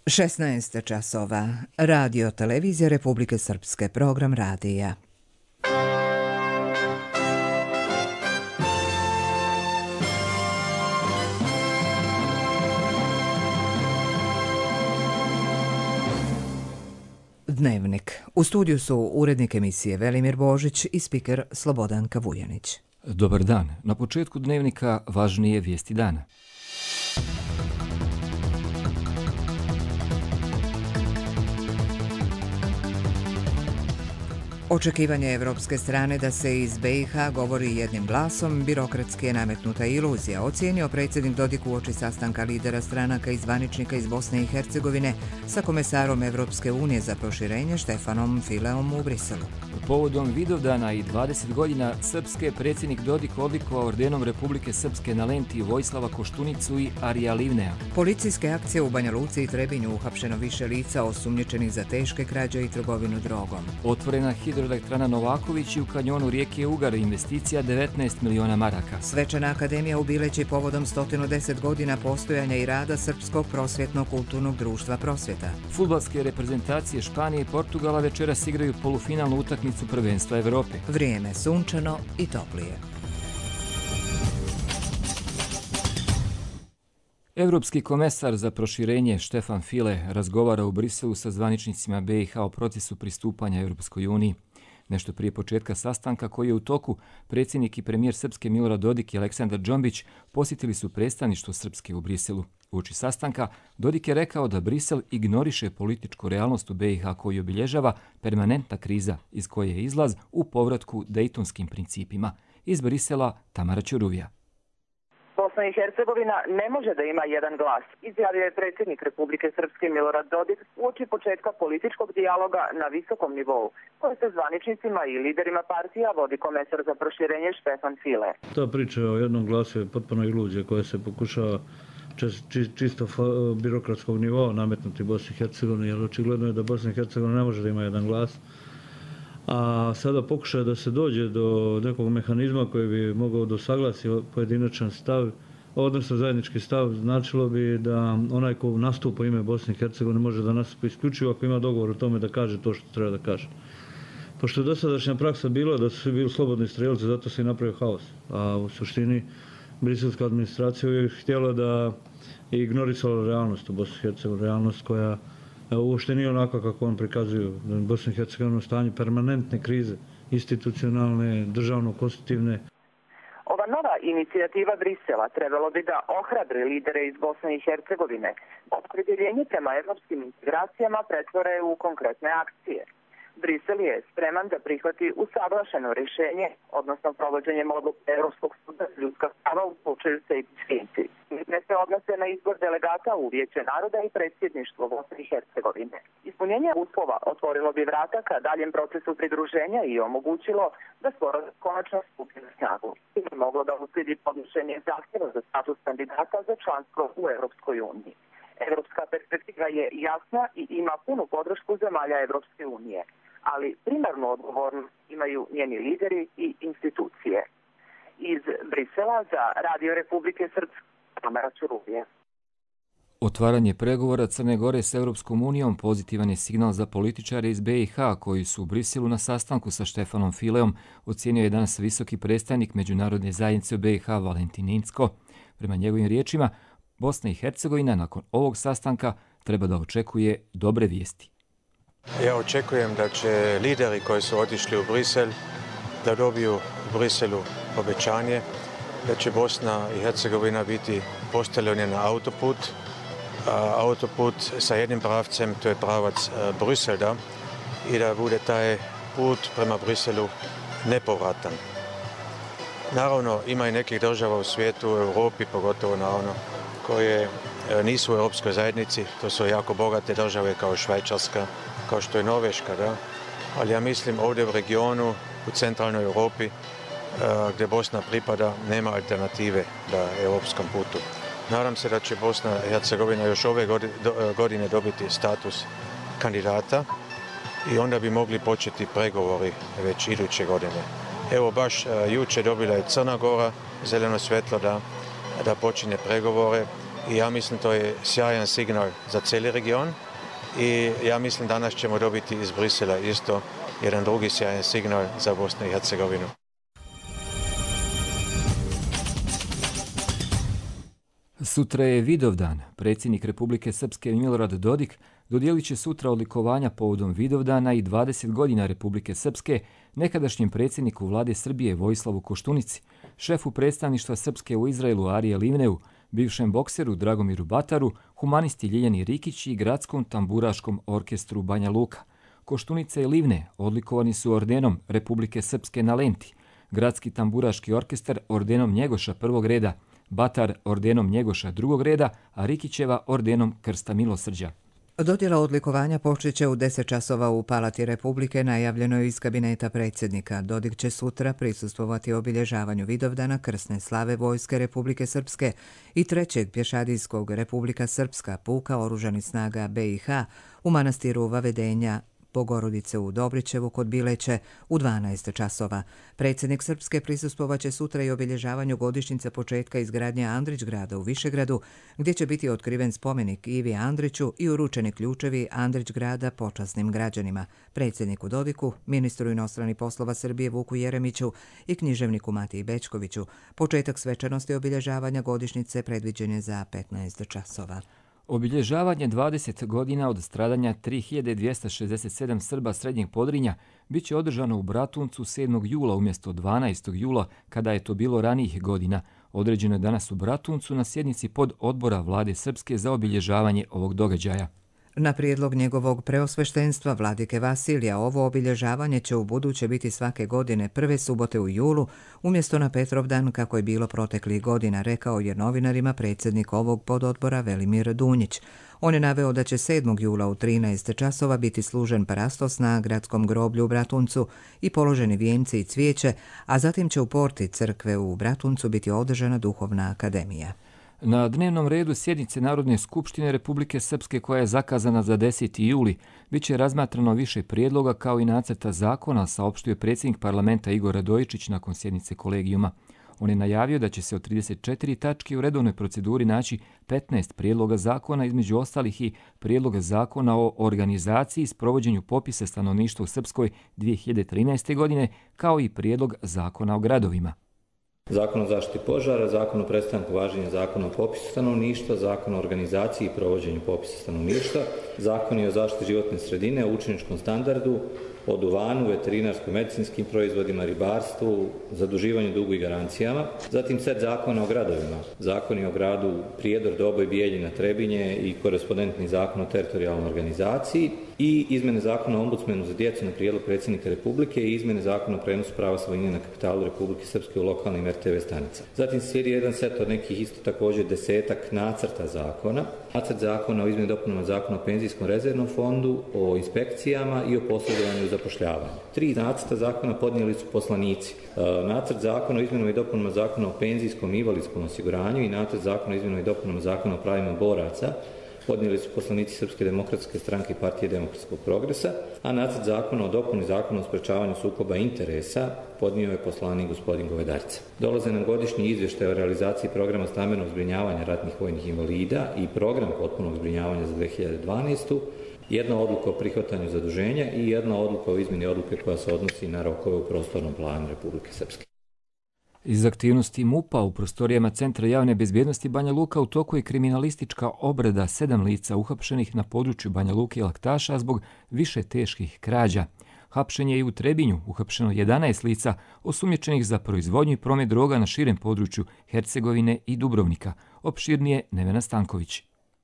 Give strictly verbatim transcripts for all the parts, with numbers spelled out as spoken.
šesnaest časova. Radio televizija Republike Srpske, program radija. Dnevnik. U studiju su urednik emisije Velimir Božić i spiker Slobodanka Vujanić. Dobar dan. Na početku dnevnika važnije vijesti dana. Očekivanje evropske strane da se iz B i H govori jednim glasom birokratski je nametnuta iluzija, ocijenio predsjednik Dodik uoči sastanka lidera stranaka i zvaničnika iz Bosne i Hercegovine sa komesarom Evropske unije za proširenje Štefanom Fileom u Briselu. Povodom Vidovdana i dvadeset godina Srpske, predsjednik Dodik odlikovao ordenom Republike Srpske na lenti Vojislava Koštunicu i Arija Livnea. Policijske akcije u Banja Luci i Trebinju, uhapšeno više lica osumnjičenih za teške krađe i trgovinu drogom. Otvorena hidroelektrana Novaković i u kanjonu rijeke Ugar, investicija devetnaest miliona maraka. Svečana akademija u Bileći povodom sto deset godina postojanja i rada Srpskog prosvjetno-kulturnog društva Prosvjeta. Fudbalske reprezentacije Španije i Portugala večeras igraju polufinalnu utakmicu prvenstva Evrope. Vrijeme sunčano i toplije. Evropski komesar za proširenje Štefan File razgovara u Briselu sa zvaničnicima B i H o procesu pristupanja Europskoj uniji. Nešto prije početka sastanka koji je u toku, predsjednik i premijer Srpske Milorad Dodik i Aleksandar Džombić posjetili su predstavništvo Srpske u Briselu. Uoči sastanka Dodik je rekao da Brisel ignoriše političku realnost u B i H koju obilježava permanentna kriza iz koje je izlaz u povratku dejtonskim principima. Iz Brisela Tamara Ćuruvija. Bosna i Hercegovina ne može da ima jedan glas, izjavio je predsjednik Republike Srpske Milorad Dodik uoči početka političkog dijaloga na visokom nivou, koji se zvaničnicima i liderima partija vodi komesar za proširenje Štefan File. Ta priča o jednom glasu je potpuno iluzija koja se pokušava čisto birokratskog nivoa nametnuti Bosni i Hercegovini, jer očigledno je da Bosna i Hercegovina ne može da ima jedan glas. A sada pokušaje da se dođe do nekog mehanizma koji bi mogao da saglasi pojedinačan stav, odnosno zajednički stav, značilo bi da onaj ko nastupa ime Bosne i Hercegovine može da nastupa isključivo ako ima dogovor o tome da kaže to što treba da kaže. Pošto je dosadašnja praksa bila da su svi bili slobodni strelci, zato se i napravio haos. A u suštini briselska administracija je htjela da je ignorisala realnost u Bosni i Hercegovini, realnost koja uopšte nije onako kako on prikazuju. Bosna i Hercegovina u stanju permanentne krize, institucionalne, državno-konstitutivne. Ova nova inicijativa Brisela trebalo bi da ohrabri lidere iz Bosne i Hercegovine. Opredjeljenje prema evropskim integracijama pretvore u konkretne akcije. Brisel je spreman da prihvati usaglašeno rješenje, odnosno provođenjem odluke Evropskog suda za ljudska prava u slučaju Sejdić-Finci. Ne se odnose na izbor delegata u Vijeće naroda i predsjedništvo Bosne i Hercegovine. Ispunjenje uslova otvorilo bi vrata ka daljem procesu pridruženja i omogućilo da sporazum konačno stupi na snagu. I bi moglo da uslijedi podnošenje zahtjeva za status kandidata za članstvo u Evropskoj uniji. Evropska perspektiva je jasna i ima punu podršku zemalja Evropske unije, ali primarnu odgovornost imaju njeni lideri i institucije. Iz Brisela za Radio Republike Srpske, Tamara Ćuruvija. Otvaranje pregovora Crne Gore s Europskom unijom pozitivan je signal za političare iz B i H koji su u Briselu na sastanku sa Štefanom Fileom, ocijenio je danas visoki predstavnik Međunarodne zajednice u B i H Valentin Incko. Prema njegovim riječima, Bosna i Hercegovina nakon ovog sastanka treba da očekuje dobre vijesti. Ja očekujem da će lideri koji su otišli u Brisel da dobiju u Briselu obećanje da će Bosna i Hercegovina biti postavljena na autoput. Autoput sa jednim pravcem, to je pravac Brisela, i da bude taj put prema Briselu nepovratan. Naravno, ima i nekih država u svijetu, u Europi, pogotovo naravno, koje nisu u Europskoj zajednici. To su jako bogate države kao Švajcarska, kao što je Norveška, da? Ali ja mislim ovdje u regionu, u centralnoj Europi, gdje Bosna pripada, nema alternative da europskom putu. Nadam se da će Bosna i Hercegovina još ove godine dobiti status kandidata i onda bi mogli početi pregovori već iduće godine. Evo baš jučer dobila je Crna Gora zeleno svjetlo da, da počinje pregovore i ja mislim to je sjajan signal za cijeli region i ja mislim danas ćemo dobiti iz Brisela isto jedan drugi sjajan signal za Bosnu i Hercegovinu. Sutra je Vidovdan. Predsjednik Republike Srpske Milorad Dodik dodijelit će sutra odlikovanja povodom Vidovdana i dvadeset godina Republike Srpske nekadašnjem predsjedniku vlade Srbije Vojislavu Koštunici, šefu predstavništva Srpske u Izraelu Arije Livneu, bivšem bokseru Dragomiru Bataru, humanisti Ljiljani Rikić i gradskom tamburaškom orkestru Banja Luka. Koštunica i Livne odlikovani su ordenom Republike Srpske na Lenti, gradski tamburaški orkestar ordenom Njegoša prvog reda, Batar ordenom Njegoša drugog reda, a Rikićeva ordenom Krsta Milosrđa. Dodjela odlikovanja počeće u deset časova u Palati Republike, najavljeno je iz kabineta predsjednika. Dodik će sutra prisustvovati obilježavanju Vidovdana, krsne slave Vojske Republike Srpske i trećeg pješadijskog Republika Srpska puka oružanih snaga B i H u manastiru Vavedenja Bogorodice u Dobrićevu kod Bileće u dvanaest časova. Predsjednik Srpske prisustvovaće sutra i obilježavanju godišnjice početka izgradnje Andrić grada u Višegradu, gdje će biti otkriven spomenik Ivi Andriću i uručeni ključevi Andrić grada počasnim građanima, predsjedniku Dodiku, ministru inostranih poslova Srbije Vuku Jeremiću i književniku Matiji Bečkoviću. Početak svečanosti obilježavanja godišnjice predviđen je za petnaest časova. Obilježavanje dvadeset godina od stradanja tri hiljade dvjesto šezdeset sedam Srba Srednjeg Podrinja bit će održano u Bratuncu sedmog jula umjesto dvanaestog jula, kada je to bilo ranijih godina. Određeno je danas u Bratuncu na sjednici pod odbora vlade Srpske za obilježavanje ovog događaja. Na prijedlog njegovog preosveštenstva vladike Vasilija, ovo obilježavanje će u buduće biti svake godine prve subote u julu, umjesto na Petrovdan kako je bilo proteklih godina, rekao je novinarima predsjednik ovog pododbora Velimir Dunjić. On je naveo da će sedmog jula u trinaest časova biti služen parastos na gradskom groblju u Bratuncu i položeni vijenci i cvijeće, a zatim će u porti crkve u Bratuncu biti održana duhovna akademija. Na dnevnom redu sjednice Narodne skupštine Republike Srpske, koja je zakazana za deseti juli, bit će razmatrano više prijedloga kao i nacrta zakona, saopštio je predsjednik parlamenta Igor Radojičić nakon sjednice kolegijuma. On je najavio da će se od trideset četiri tačke u redovnoj proceduri naći petnaest prijedloga zakona, između ostalih i prijedloga zakona o organizaciji i sprovođenju popisa stanovništva u Srpskoj dvije hiljade trinaeste. godine, kao i prijedlog zakona o gradovima. Zakon o zaštiti požara, zakon o prestanku važenja zakona o popisu stanovništva, zakon o organizaciji i provođenju popisa stanovništva, zakoni o zaštiti životne sredine, o učeničkom standardu, o duvanu, veterinarsko-medicinskim proizvodima, ribarstvu, zaduživanju dugu i garancijama, zatim set zakona o gradovima, zakoni o gradu Prijedor, Doboj, Bijeljina, Trebinje i korespondentni zakon o teritorijalnoj organizaciji i izmene zakona o ombudsmenu za djecu na prijedlog predsjednika Republike i izmene zakona o prenosu prava svojine na kapitalu Republike Srpske u lokalnim R T V stanica. Zatim slijedi jedan set od nekih isto također desetak nacrta zakona, nacrt zakona o izmjeni i dopunama zakona o penzijskom rezervnom fondu, o inspekcijama i o posredovanju u zapošljavanju. Tri nacrta zakona podnijeli su poslanici. Nacrt zakona o izmjenama i dopunama zakona o penzijskom i invalidskom osiguranju i nacrt zakona o izmjenama i dopunama zakona o pravima boraca podnijeli su poslanici Srpske demokratske stranke i Partije demokratskog progresa, a nacrt zakona o dopuni zakona o sprečavanju sukoba interesa podnio je poslanik gospodin Govedarica. Dolaze nam godišnji izvještaj o realizaciji programa stambenog zbrinjavanja ratnih vojnih invalida i program potpunog zbrinjavanja za dvije hiljade dvanaestu. Jedna odluka o prihvatanju zaduženja i jedna odluka o izmjeni odluke koja se odnosi na rokove u prostornom planu Republike Srpske. Iz aktivnosti MUP-a u prostorijama Centra javne bezbjednosti Banja Luka u toku je kriminalistička obrada sedam lica uhapšenih na području Banja Luke i Laktaša zbog više teških krađa. Hapšen je i u Trebinju, uhapšeno jedanaest lica osumnjičenih za proizvodnju i promet droga na širem području Hercegovine i Dubrovnika. Opširnije Nevena Stanković.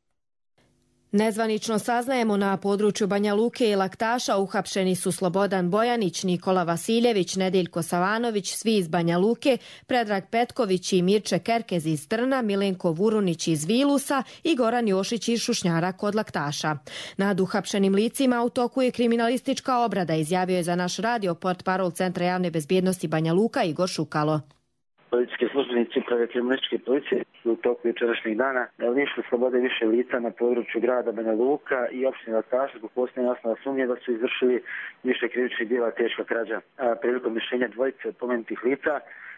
Nezvanično saznajemo na području Banja Luke i Laktaša uhapšeni su Slobodan Bojanić, Nikola Vasiljević, Nedeljko Savanović, svi iz Banja Luke, Predrag Petković i Mirče Kerkez iz Trna, Milenko Vurunić iz Vilusa i Goran Jošić iz Šušnjara kod Laktaša. Nad uhapšenim licima u toku je kriminalistička obrada, izjavio je za naš radio portparol Centra javne bezbjednosti Banja Luka Igor Šukalo. Policijski službenici uprave kriminalističke policije u toku jučerašnjeg dana lišili slobode više lica na području grada Banja Luka i opštine Laktaša zbog postojanja osnova sumnje da su izvršili više krivičnih djela teška krađa. Prilikom mišljenja dvojice pomenutih lica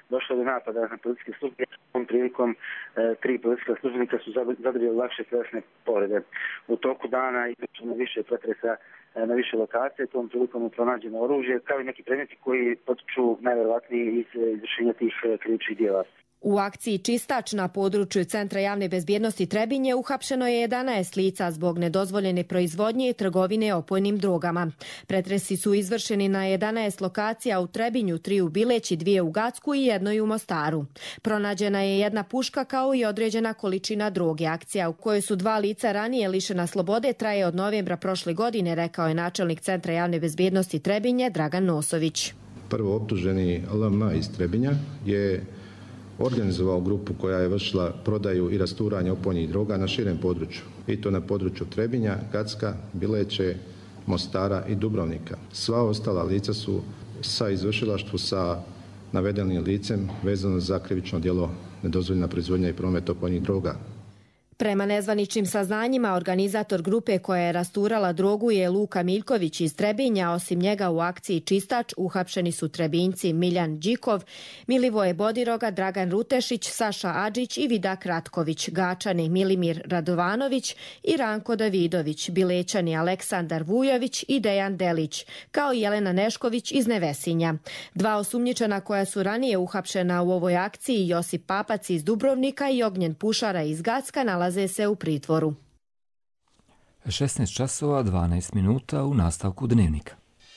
došlo do napada na policijske službenike. Tom prilikom e, tri policijska službenika su zadobili lakše tjelesne povrede. U toku dana izvršeno više pretresa e, na više lokacije, tom prilikom je pronađeno oružje, kao i neki predmeti koji potiču najvjerovatnije iz izvršenja tih e, krivičnih djela. U akciji Čistač na području Centra javne bezbjednosti Trebinje uhapšeno je jedanaest lica zbog nedozvoljene proizvodnje i trgovine opojnim drogama. Pretresi su izvršeni na jedanaest lokacija u Trebinju, tri u Bileći, dvije u Gacku i jednoj u Mostaru. Pronađena je jedna puška kao i određena količina droge. Akcija u kojoj su dva lica ranije lišena slobode traje od novembra prošle godine, rekao je načelnik Centra javne bezbjednosti Trebinje Dragan Nosović. Prvo optuženi L M iz Trebinja je organizovao grupu koja je vršila prodaju i rasturanje opojnih droga na širem području. I to na području Trebinja, Gacka, Bileće, Mostara i Dubrovnika. Sva ostala lica su sa izvršilaštvu sa navedenim licem vezano za krivično djelo nedozvoljena proizvodnja i promet opojnih droga. Prema nezvaničnim saznanjima, organizator grupe koja je rasturala drogu je Luka Miljković iz Trebinja. Osim njega u akciji Čistač uhapšeni su Trebinjci Miljan Đikov, Milivoje Bodiroga, Dragan Rutešić, Saša Adžić i Vidak Ratković, Gačani Milimir Radovanović i Ranko Davidović, Bilećani Aleksandar Vujović i Dejan Delić, kao i Jelena Nešković iz Nevesinja. Dva osumnjičena koja su ranije uhapšena u ovoj akciji, Josip Papac iz Dubrovnika i Ognjen Pušara iz Gacka, nalaze se u pritvoru. šesnaest časova dvanaest minuta u nastavku Dnevnika.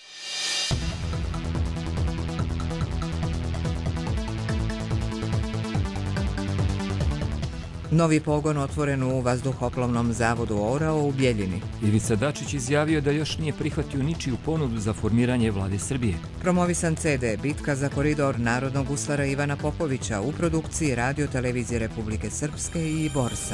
Novi pogon otvoren u vazduhoplovnom zavodu Orao u Bjeljini. Ivica Dačić izjavio da još nije prihvatio ničiju ponudu za formiranje vlade Srbije. Promovisan ce de Bitka za koridor narodnog guslara Ivana Popovića u produkciji Radio televizije Republike Srpske i Borsa.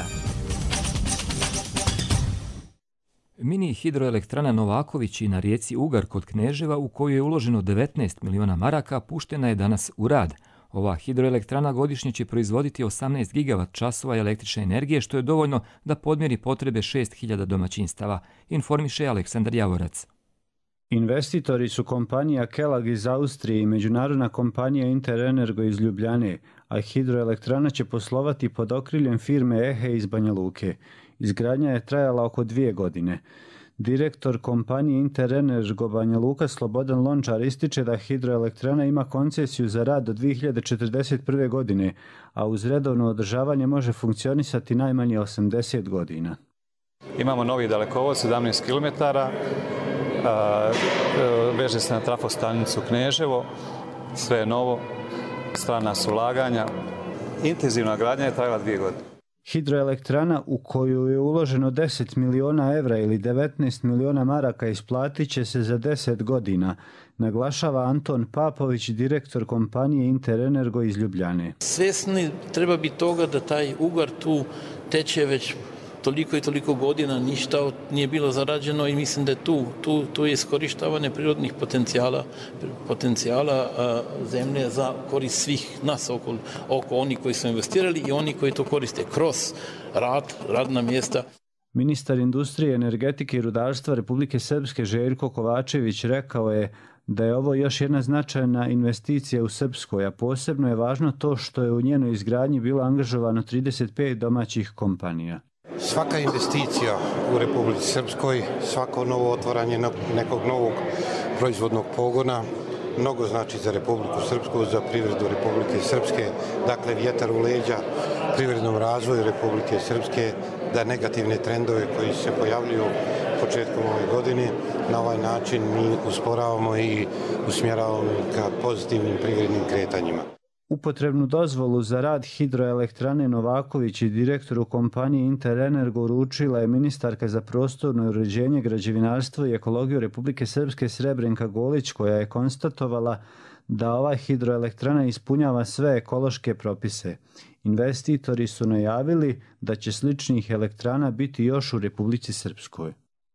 Mini hidroelektrana Novakovići na rijeci Ugar kod Kneževa, u koju je uloženo devetnaest miliona maraka, puštena je danas u rad. Ova hidroelektrana godišnje će proizvoditi osamnaest gigavat časova električne energije, što je dovoljno da podmiri potrebe šest hiljada domaćinstava, informiše Aleksandar Javorac. Investitori su kompanija Kelag iz Austrije i međunarodna kompanija Interenergo iz Ljubljane, a hidroelektrana će poslovati pod okriljem firme Ehe iz Banja Luke. Izgradnja je trajala oko dvije godine. Direktor kompanije Interenergo Banja Luka Slobodan Lončar ističe da hidroelektrana ima koncesiju za rad do dvije hiljade četrdeset prve. godine, a uz redovno održavanje može funkcionisati najmanje osamdeset godina. Imamo novi dalekovod, sedamnaest kilometara, veže se na trafostanicu Kneževo, sve je novo, strana su ulaganja. Intenzivna gradnja je trajala dvije godine. Hidroelektrana u koju je uloženo deset miliona evra ili devetnaest miliona maraka isplatit će se za deset godina, naglašava Anton Papović, direktor kompanije Interenergo iz Ljubljane. Svjesni treba biti toga da taj Ugar tu teče već toliko i toliko godina, ništa nije bilo zarađeno i mislim da je tu, tu, tu je iskorištavanje prirodnih potencijala, potencijala a, zemlje za korist svih nas oko, oko oni koji su investirali i oni koji to koriste kroz rad, radna mjesta. Ministar industrije, energetike i rudarstva Republike Srpske Željko Kovačević rekao je da je ovo još jedna značajna investicija u Srpskoj, a posebno je važno to što je u njenoj izgradnji bilo angažovano trideset pet domaćih kompanija. Svaka investicija u Republici Srpskoj, svako novo otvaranje nekog novog proizvodnog pogona mnogo znači za Republiku Srpsku, za privredu Republike Srpske, dakle vjetar u leđa privrednom razvoju Republike Srpske, da negativne trendove koji se pojavljuju početkom ove godine, na ovaj način mi usporavamo i usmjeravamo ka pozitivnim privrednim kretanjima. Upotrebnu dozvolu za rad hidroelektrane Novaković i direktoru kompanije Interenergo uručila je ministarka za prostorno uređenje, građevinarstvo i ekologiju Republike Srpske Srebrenka Golić, koja je konstatovala da ova hidroelektrana ispunjava sve ekološke propise. Investitori su najavili da će sličnih elektrana biti još u Republici Srpskoj.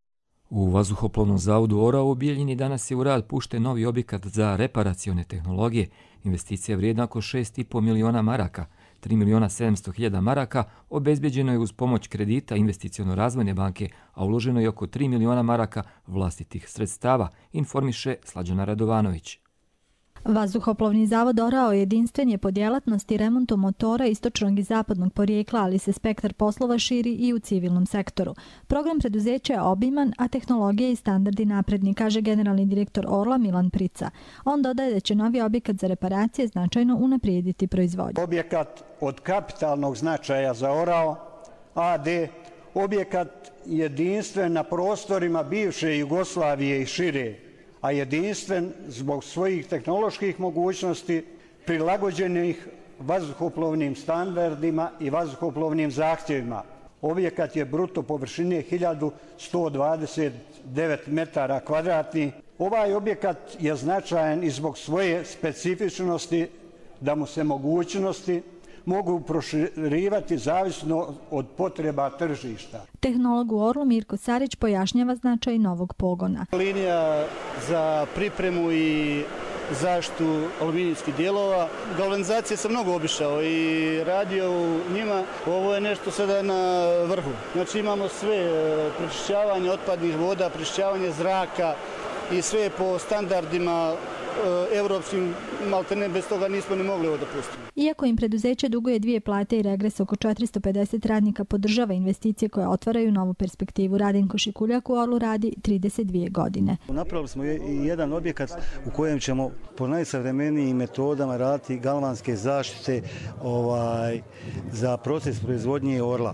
U vazduhoplovnom zavodu Orao u Bijeljini danas je u rad pušten novi objekat za reparacione tehnologije. Investicija vrijedna oko šest i po miliona maraka, tri miliona sedamsto hiljada maraka obezbeđeno je uz pomoć kredita Investiciono-razvojne banke, a uloženo je oko tri miliona maraka vlastitih sredstava, informiše Slađana Radovanović. Vazduhoplovni zavod Orao jedinstven je po djelatnosti remontu motora istočnog i zapadnog porijekla, ali se spektar poslova širi i u civilnom sektoru. Program preduzeća je obiman, a tehnologija i standardi napredni, kaže generalni direktor Orla Milan Prica. On dodaje da će novi objekat za reparacije značajno unaprijediti proizvodnju. Objekat od kapitalnog značaja za Orao A D, objekat jedinstven na prostorima bivše Jugoslavije i šire, a jedinstven zbog svojih tehnoloških mogućnosti prilagođenih vazduhoplovnim standardima i vazduhoplovnim zahtjevima. Objekat je bruto površine hiljadu sto dvadeset devet metara kvadratnih. Ovaj objekat je značajan i zbog svoje specifičnosti da mu se mogućnosti mogu proširivati zavisno od potreba tržišta. Tehnolog u Orlu Mirko Sarić pojašnjava značaj novog pogona. Linija za pripremu i zaštitu aluminijskih dijelova. Galvanizacije sam mnogo obišao i radio u njima. Ovo je nešto sada na vrhu. Znači imamo sve prečišćavanje otpadnih voda, prečišćavanje zraka i sve po standardima evropskim, maltene bez toga nismo ni mogli ovo dopustiti. Iako im preduzeće duguje dvije plate i regres, oko četiristo pedeset radnika podržava investicije koje otvaraju novu perspektivu. Radenko Šikuljak u Orlu radi trideset dvije godine. Napravili smo i jedan objekat u kojem ćemo po najsavremenijim metodama raditi galvanske zaštite ovaj, za proces proizvodnje Orla.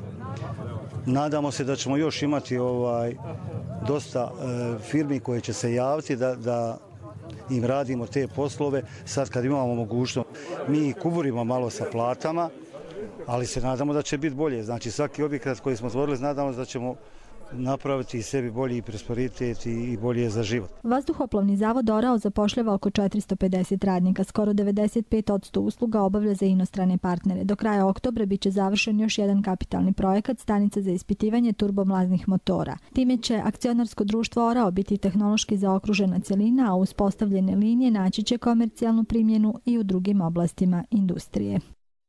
Nadamo se da ćemo još imati ovaj, dosta e, firmi koje će se javiti da, da im radimo te poslove. Sad kad imamo mogućnost, mi kuburimo malo sa platama, ali se nadamo da će biti bolje. Znači svaki objekat koji smo stvorili, nadamo se da ćemo napraviti sebi bolji prosperitet i bolje za život. Vazduhoplovni zavod Orao zapošljava oko četiristo pedeset radnika, skoro devedeset pet posto usluga obavlja za inostrane partnere. Do kraja oktobra biće završen još jedan kapitalni projekat, stanica za ispitivanje turbomlaznih motora. Time će akcionarsko društvo Orao biti tehnološki zaokružena cjelina, a uspostavljene linije naći će komercijalnu primjenu i u drugim oblastima industrije.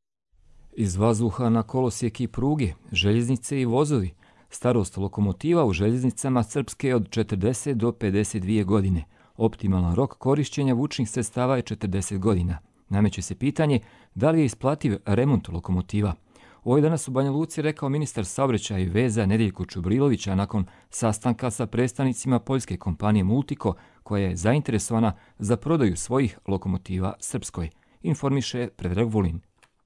Iz vazduha na kolosijek i pruge, željeznice i vozovi. Starost lokomotiva u željeznicama Srpske je od četrdeset do pedeset dvije godine. Optimalan rok korišćenja vučnih sredstava je četrdeset godina. Nameće se pitanje da li je isplativ remont lokomotiva. Ovo je danas u Banja Luci rekao ministar saobraćaja i veza Nedeljko Čubrilović, a nakon sastanka sa predstavnicima poljske kompanije Multico, koja je zainteresovana za prodaju svojih lokomotiva Srpskoj, informiše Predrag Vulin.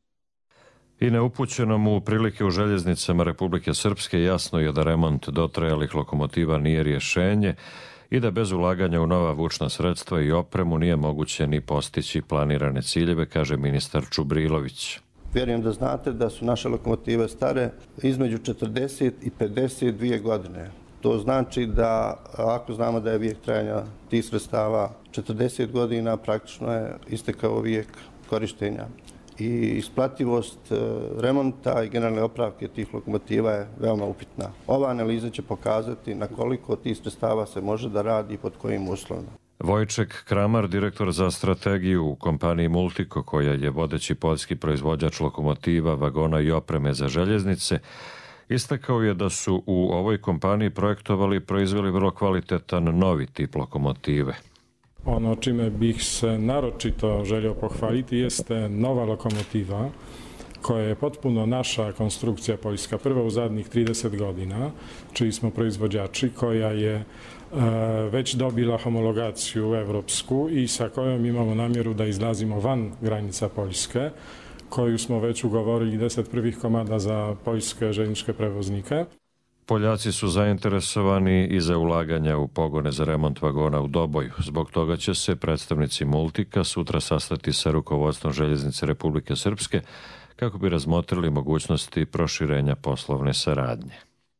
I neupućenom u prilike u željeznicama Republike Srpske jasno je da remont dotrajalih lokomotiva nije rješenje i da bez ulaganja u nova vučna sredstva i opremu nije moguće ni postići planirane ciljeve, kaže ministar Čubrilović. Vjerujem da znate da su naše lokomotive stare između četrdeset i pedeset dvije godine. To znači da ako znamo da je vijek trajanja tih sredstava četrdeset godina, praktično je istekao vijek korištenja. I isplativost remonta i generalne opravke tih lokomotiva je veoma upitna. Ova analiza će pokazati na koliko tih sredstava se može da radi i pod kojim uslovima. Vojček Kramar, direktor za strategiju u kompaniji Multico, koja je vodeći poljski proizvođač lokomotiva, vagona i opreme za željeznice, istakao je da su u ovoj kompaniji projektovali i proizveli vrlo kvalitetan novi tip lokomotive. Ono čime bih se naročito želio pohvaliti jeste nova lokomotiva koja je potpuno naša konstrukcija poljska, prva u zadnjih trideset godina, čiji smo proizvođači, koja je e, već dobila homologaciju evropsku i sa kojom imamo namjeru da izlazimo van granica Poljske, koju smo već ugovorili deset prvih komada za poljske željezničke prevoznike. Poljaci su zainteresovani i za ulaganja u pogone za remont vagona u Doboju. Zbog toga će se predstavnici Multika sutra sastati sa rukovodstvom Željeznice Republike Srpske kako bi razmotrili mogućnosti proširenja poslovne saradnje.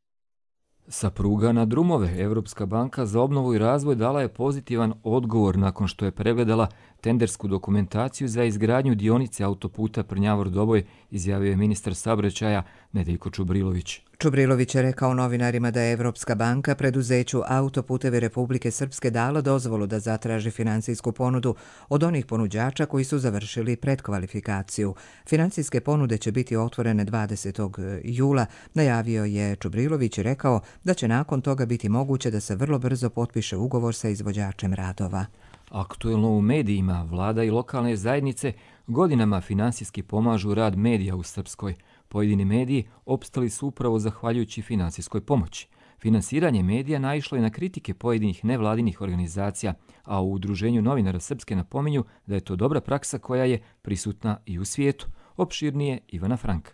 Sa pruga na drumove, Evropska banka za obnovu i razvoj dala je pozitivan odgovor nakon što je pregledala tendersku dokumentaciju za izgradnju dionice autoputa Prnjavor-Doboj, izjavio je ministar saobraćaja Nedeljko Čubrilović. Čubrilović je rekao novinarima da je Evropska banka preduzeću Autoputevi Republike Srpske dala dozvolu da zatraži financijsku ponudu od onih ponuđača koji su završili predkvalifikaciju. Financijske ponude će biti otvorene dvadesetog jula, najavio je Čubrilović i rekao da će nakon toga biti moguće da se vrlo brzo potpiše ugovor sa izvođačem radova. Aktuelno u medijima, vlada i lokalne zajednice godinama finansijski pomažu rad medija u Srpskoj. Pojedini mediji opstali su upravo zahvaljujući finansijskoj pomoći. Finansiranje medija naišlo je na kritike pojedinih nevladinih organizacija, a u Udruženju novinara Srpske napominju da je to dobra praksa koja je prisutna i u svijetu. Opširnije Ivana Frank.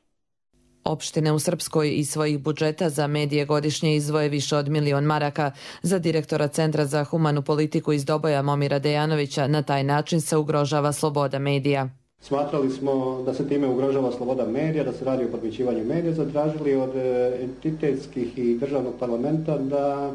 Opštine u Srpskoj iz svojih budžeta za medije godišnje izdvoje više od milion maraka. Za direktora Centra za humanu politiku iz Doboja Momira Dejanovića na taj način se ugrožava sloboda medija. Smatrali smo da se time ugrožava sloboda medija, da se radi o podmićivanju medija, zatražili od entitetskih i državnog parlamenta da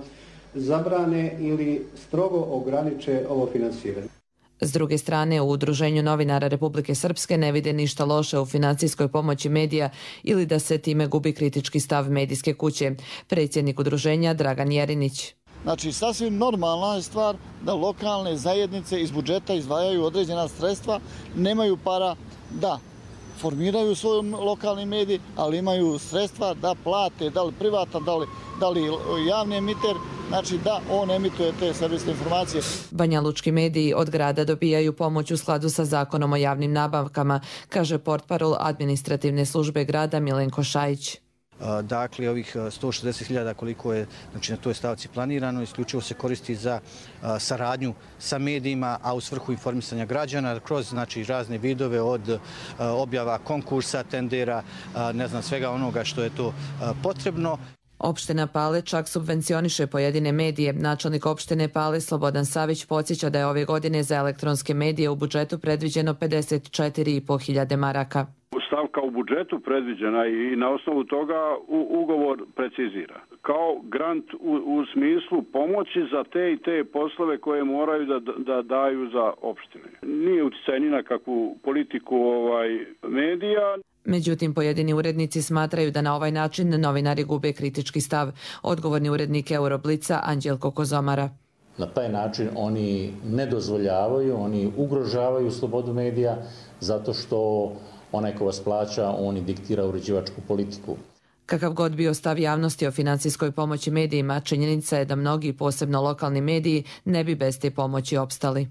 zabrane ili strogo ograniče ovo finansiranje. S druge strane, u Udruženju novinara Republike Srpske ne vide ništa loše u financijskoj pomoći medija ili da se time gubi kritički stav medijske kuće. Predsjednik udruženja Dragan Jerinić. Znači, sasvim normalna je stvar da lokalne zajednice iz budžeta izdvajaju određena sredstva, nemaju para da formiraju svoj lokalni medij, ali imaju sredstva da plate, da li privatan, da li, da li javni emiter, znači da on emituje te servisne informacije. Banjalučki mediji od grada dobijaju pomoć u skladu sa zakonom o javnim nabavkama, kaže portparol administrativne službe grada Milenko Šajić. Dakle, ovih sto šezdeset hiljada koliko je znači, na toj stavci planirano, isključivo se koristi za a, saradnju sa medijima, a u svrhu informisanja građana kroz znači, razne vidove od a, objava konkursa, tendera, a, ne znam, svega onoga što je to a, potrebno. Opština Pale čak subvencioniše pojedine medije. Načelnik opštine Pale Slobodan Savić podsjeća da je ove godine za elektronske medije u budžetu predviđeno pedeset četiri i po hiljade maraka. Stavka u budžetu predviđena i na osnovu toga ugovor precizira. Kao grant u, u smislu pomoći za te i te poslove koje moraju da, da daju za opštine. Nije uticaj ni na kakvu politiku ovaj, medija. Međutim, pojedini urednici smatraju da na ovaj način novinari gube kritički stav. Odgovorni urednik Euroblica Anđelko Kozomara. Na taj način oni ne dozvoljavaju, oni ugrožavaju slobodu medija zato što onaj ko vas plaća, on i diktira uređivačku politiku. Kakav god bio stav javnosti o financijskoj pomoći medijima, činjenica je da mnogi, posebno lokalni mediji, ne bi bez te pomoći opstali.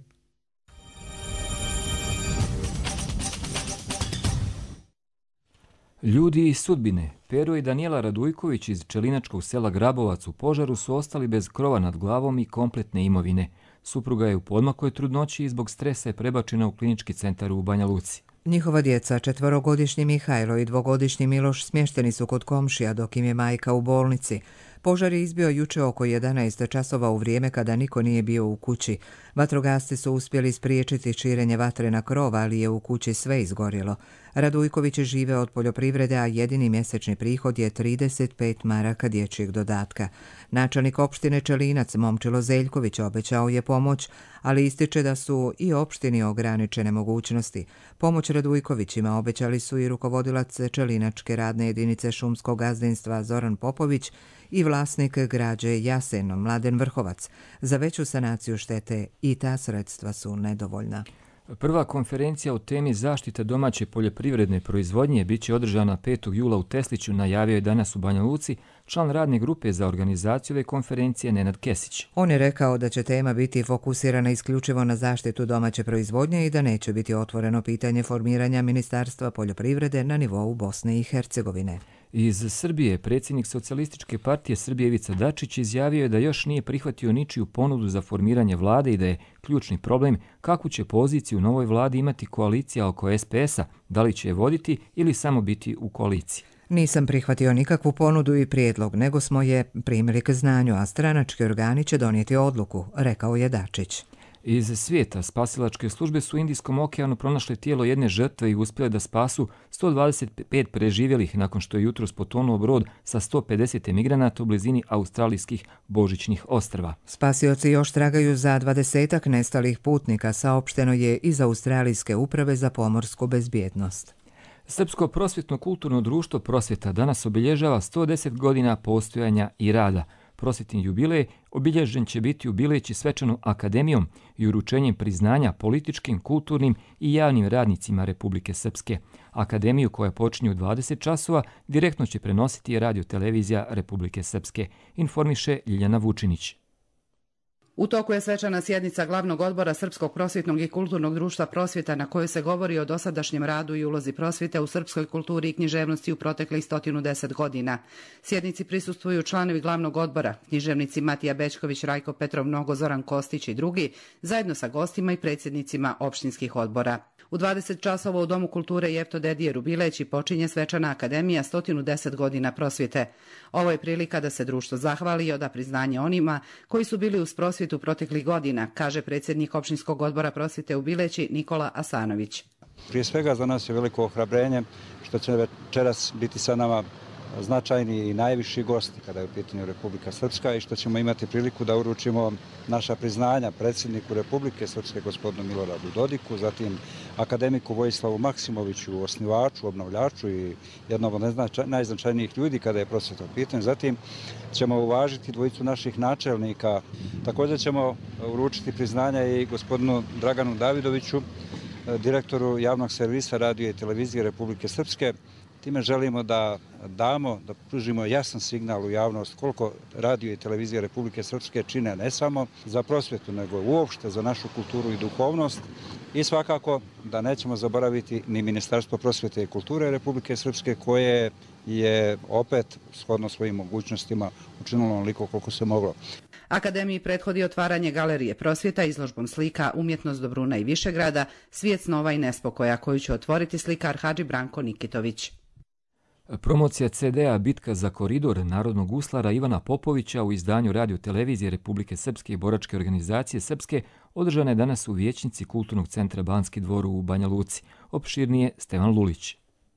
Ljudi iz sudbine. Pero i Danijela Radujković iz Čelinačkog sela Grabovac u požaru su ostali bez krova nad glavom i kompletne imovine. Supruga je u poodmakloj trudnoći i zbog stresa je prebačena u klinički centar u Banja Luci. Njihova djeca, četverogodišnji Mihajlo i dvogodišnji Miloš, smješteni su kod komšija dok im je majka u bolnici. Požar je izbio juče oko jedanaest časova u vrijeme kada niko nije bio u kući. Vatrogasci su uspjeli spriječiti širenje vatre na krov, ali je u kući sve izgorjelo. Radujković žive od poljoprivrede, a jedini mjesečni prihod je trideset pet maraka dječjeg dodatka. Načelnik opštine Čelinac Momčilo Zeljković obećao je pomoć, ali ističe da su i opštini ograničene mogućnosti. Pomoć Radujkovićima obećali su i rukovodilac Čelinačke radne jedinice šumskog gazdinstva Zoran Popović i vlasnik građe Jaseno Mladen Vrhovac. Za veću sanaciju štete i ta sredstva su nedovoljna. Prva konferencija o temi zaštite domaće poljoprivredne proizvodnje biće održana petog jula u Tesliću, najavio je danas u Banja Luci član radne grupe za organizaciju ove konferencije Nenad Kesić. On je rekao da će tema biti fokusirana isključivo na zaštitu domaće proizvodnje i da neće biti otvoreno pitanje formiranja Ministarstva poljoprivrede na nivou Bosne i Hercegovine. Iz Srbije predsjednik Socijalističke partije Srbije Ivica Dačić izjavio je da još nije prihvatio ničiju ponudu za formiranje vlade i da je ključni problem kakvu će poziciju u novoj vladi imati koalicija oko es pe es a, da li će je voditi ili samo biti u koaliciji. Nisam prihvatio nikakvu ponudu i prijedlog, nego smo je primili k znanju, a stranački organi će donijeti odluku, rekao je Dačić. Iz svijeta spasilačke službe su u Indijskom okeanu pronašle tijelo jedne žrtve i uspjele da spasu sto dvadeset pet preživjelih nakon što je jutros potonuo brod sa sto pedeset emigranata u blizini australijskih Božićnih ostrva. Spasioci još tragaju za dvadesetak nestalih putnika, saopšteno je iz Australijske uprave za pomorsku bezbjednost. Srpsko prosvjetno kulturno društvo Prosvjeta danas obilježava sto deset godina postojanja i rada. Prosvjetni jubilej obilježen će biti u Bileći svečanom akademijom i uručenjem priznanja političkim, kulturnim i javnim radnicima Republike Srpske. Akademiju, koja počinje u dvadeset časova, direktno će prenositi radiotelevizija Republike Srpske, informiše Ljiljana Vučinić. U toku je svečana sjednica glavnog odbora Srpskog prosvjetnog i kulturnog društva Prosvjeta na kojoj se govori o dosadašnjem radu i ulozi prosvjete u srpskoj kulturi i književnosti u proteklih sto deset godina. Sjednici prisustvuju članovi glavnog odbora, književnici Matija Bećković, Rajko Petrov Mnogo, Zoran Kostić i drugi, zajedno sa gostima i predsjednicima opštinskih odbora. U dvadeset časova u Domu kulture Jefto Dedijer u Bileći počinje svečana akademija sto deset godina prosvjete. Ovo je prilika da se društvo zahvali i oda priznanje onima koji su bili uz prosvjetu proteklih godina, kaže predsjednik opštinskog odbora prosvjete u Bileći Nikola Asanović. Prije svega za nas je veliko ohrabrenje što će večeras biti sa nama značajni i najviši gosti kada je u pitanju Republika Srpska i što ćemo imati priliku da uručimo naša priznanja predsjedniku Republike Srpske gospodinu Miloradu Dodiku, zatim akademiku Vojislavu Maksimoviću, osnivaču, obnavljaču i jednom od najznačajnijih ljudi kada je prosvjeta u pitanju. Zatim ćemo uvažiti dvojicu naših načelnika. Također ćemo uručiti priznanja i gospodinu Draganu Davidoviću, direktoru javnog servisa radio i televizije Republike Srpske. Time želimo da damo, da pružimo jasan signal u javnost koliko radio i televizija Republike Srpske čine ne samo za prosvjetu, nego uopšte za našu kulturu i duhovnost. I svakako da nećemo zaboraviti ni Ministarstvo prosvjete i kulture Republike Srpske koje je opet shodno svojim mogućnostima učinilo onoliko koliko se moglo. Akademiji prethodi otvaranje galerije prosvjeta izložbom slika Umjetnost Dobruna i Višegrada, Svijet snova i nespokoja, koju će otvoriti slikar Hadži Branko Nikitović. Promocija ce de a Bitka za koridor narodnog guslara Ivana Popovića u izdanju Radio televizije Republike Srpske i Boračke organizacije Srpske održana je danas u vijećnici Kulturnog centra Banski dvor u Banja Luci. Opširnije Stevan Lulić.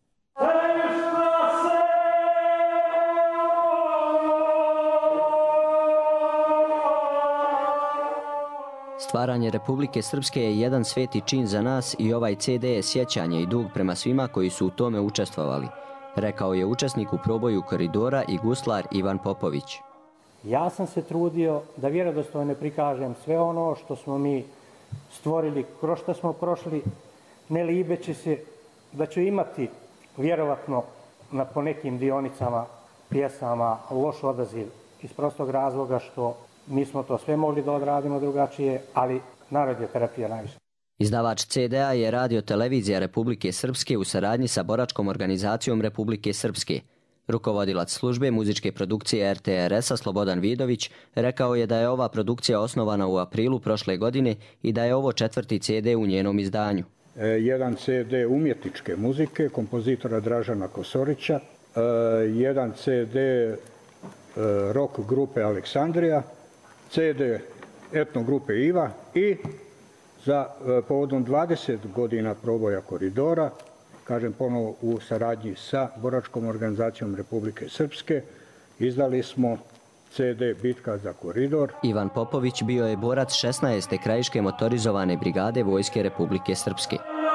Stvaranje Republike Srpske je jedan sveti čin za nas i ovaj ce de je sjećanje i dug prema svima koji su u tome učestvovali, rekao je učesnik u proboju koridora i guslar Ivan Popović. Ja sam se trudio da vjerodostojno prikažem sve ono što smo mi stvorili, kroz što smo prošli, ne libeći se da ću imati vjerovatno na po nekim dionicama, pjesama loš odaziv iz prostog razloga što mi smo to sve mogli da odradimo drugačije, ali narod je terapija najviše. Izdavač ce de a je Radio televizija Republike Srpske u saradnji sa Boračkom organizacijom Republike Srpske. Rukovodilac službe muzičke produkcije er te er es-a Slobodan Vidović rekao je da je ova produkcija osnovana u aprilu prošle godine i da je ovo četvrti ce de u njenom izdanju. E, jedan ce de umjetničke muzike kompozitora Dražana Kosorića, e, jedan ce de e, rock grupe Aleksandrija, ce de etno grupe Iva i za povodom dvadeset godina proboja koridora, kažem ponovo u saradnji sa Boračkom organizacijom Republike Srpske, izdali smo ce de Bitka za koridor. Ivan Popović bio je borac šesnaeste krajiške motorizovane brigade Vojske Republike Srpske.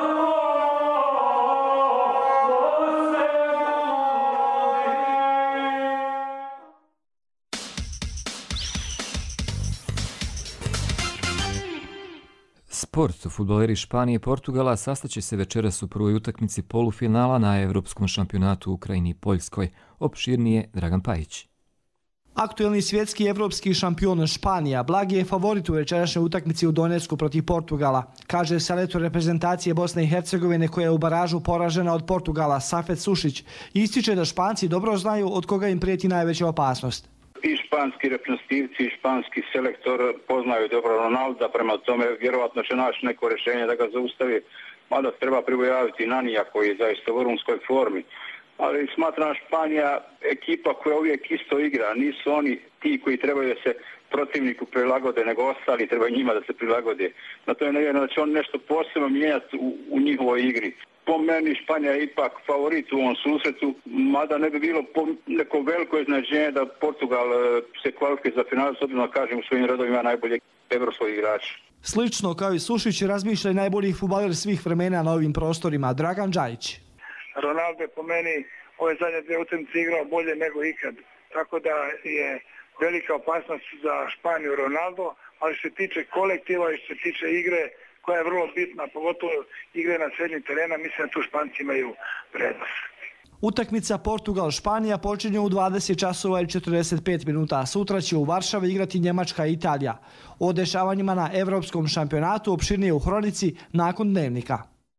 Sport. Fudbaleri Španije i Portugala sastaće se večeras u prvoj utakmici polufinala na Evropskom šampionatu u Ukrajini i Poljskoj. Opširnije Dragan Pajić. Aktuelni svjetski i evropski šampion Španija blagi je favorit u večerašnjoj utakmici u Donetsku protiv Portugala, kaže selektor reprezentacije Bosne i Hercegovine koja je u baražu poražena od Portugala, Safet Sušić, i ističe da Španci dobro znaju od koga im prijeti najveća opasnost. I španski reprezentativci i španski selektor poznaju dobro Ronalda, prema tome vjerovatno će naći neko rješenje da ga zaustavi, mada treba pribojaviti Nanija koji je zaista u vrhunskoj formi. Ali smatram Španija ekipa koja uvijek isto igra, nisu oni ti koji trebaju da se protivniku prilagode, nego ostali trebaju njima da se prilagode. Na to je nevjerno da će on nešto posebno mijenjati u, u njihovoj igri. Po meni Španija je ipak favorit u ovom susretu, mada ne bi bilo neko veliko iznenađenje da Portugal se kvalifikuje za final, s obzirom da kažem u svojim redovima najbolje evropskog igrača. Slično kao i Sušić razmišlja i najbolji fudbaler svih vremena na ovim prostorima, Dragan Đajić. Ronaldo je po meni ove zadnje dvije utakmice igrao bolje nego ikad, tako da je velika opasnost za Španiju Ronaldo, ali što se tiče kolektiva i što se tiče igre koja je vrlo bitna, pogotovo igre na srednjim terena, mislim da tu Španci imaju prednost. Utakmica Portugal-Španija počinje u dvadeset časova i četrdeset pet minuta. Sutra će u Varšavi igrati Njemačka i Italija. O dešavanjima na Evropskom šampionatu opširnije u Hronici nakon dnevnika.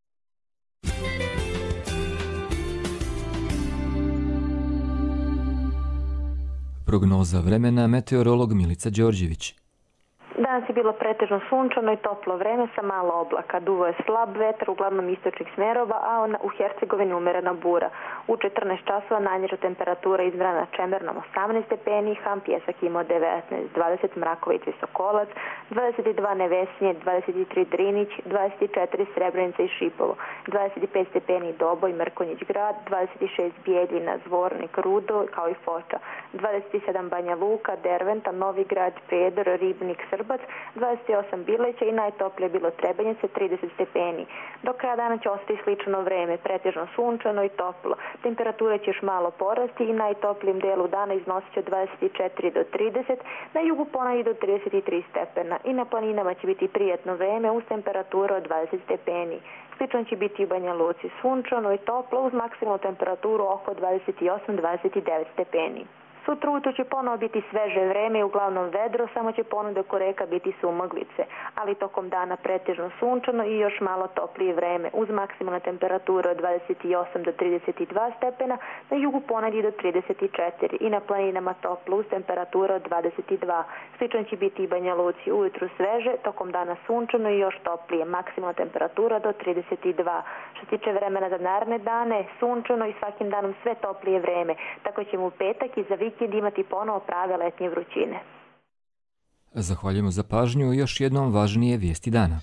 Prognoza vremena, meteorolog Milica Đorđević. Danas je bilo pretežno sunčano i toplo vreme sa malo oblaka. Duvo je slab vetar, uglavnom istočnih smerova, a u Hercegovini umerena bura. U četrnaest časova najniža temperatura izmjerena na Čemernom osamnaest stepeni, Ham Pjesak imao devetnaest, dvadeset Mraković Visokolac, dvadeset dva Nevesnje, dvadeset tri Drinić, dvadeset četiri Srebrenica i Šipovo, dvadeset pet stepeni Doboj, Mrkonjić grad, dvadeset šest Bijeljina, Zvornik, Rudo kao i Foča, dvadeset sedam Banja Luka, Derventa, Novi grad, Prijedor, Ribnik, Srbac, dvadeset osam Bileća i najtoplije bilo Trebinjice, trideset stepeni. Do kraja dana će ostati slično vreme, pretežno sunčano i toplo. Temperature će još malo porasti i najtoplijem delu dana iznosit će dvadeset četiri do trideset, na jugu ponajdi do trideset tri stepena i na planinama će biti prijetno vreme uz temperaturu od dvadeset stepeni. Slično će biti i u Banja Luci, sunčano i toplo uz maksimalnu temperaturu oko dvadeset osam do dvadeset devet stepeni. Sutra ujutro će ponovo biti sveže vreme i uglavnom vedro, samo će ponude oko reka biti sumaglice, ali tokom dana pretežno sunčano i još malo toplije vreme, uz maksimalne temperature od dvadeset osam do trideset dva stepena, na jugu ponajdi do trideset četiri i na planinama toplo uz temperature od dvadeset dva. Slično će biti i Banja Luci, ujutru sveže, tokom dana sunčano i još toplije, maksimalna temperatura do trideset dva. Što se tiče vremena za naredne dane, sunčano i svakim danom sve toplije vreme, tako ćemo u petak i za vikend imati ponovo prave letnje vrućine. Zahvaljujemo za pažnju i još jednom važnije vijesti dana.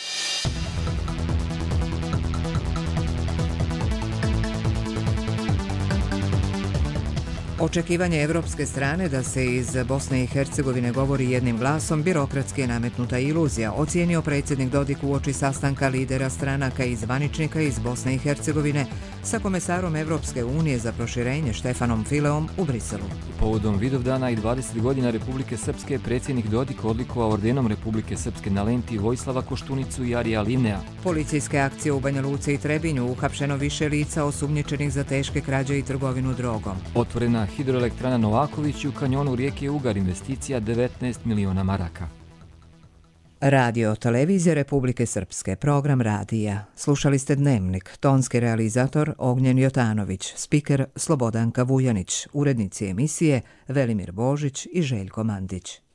Očekivanje evropske strane da se iz Bosne i Hercegovine govori jednim glasom birokratski je nametnuta iluzija, ocijenio predsjednik Dodik uoči sastanka lidera stranaka i zvaničnika iz Bosne i Hercegovine sa komesarom Evropske unije za proširenje Štefanom Fileom u Briselu. Povodom Vidovdana i dvadeset godina Republike Srpske predsjednik Dodik odlikovao ordenom Republike Srpske na lenti Vojislava Koštunicu i Arija Livnea. Policijske akcije u Banja Luci i Trebinju, uhapšeno više lica osumnjičenih za teške krađe i trgovinu drogom. Otvorena hidroelektrana Novaković u kanjonu rijeke Ugar, investicija devetnaest miliona maraka. Radio Televizija Republike Srpske, program radija. Slušali ste Dnevnik, tonski realizator Ognjen Jotanović, spiker Slobodanka Vujanić, urednici emisije Velimir Božić i Željko Mandić.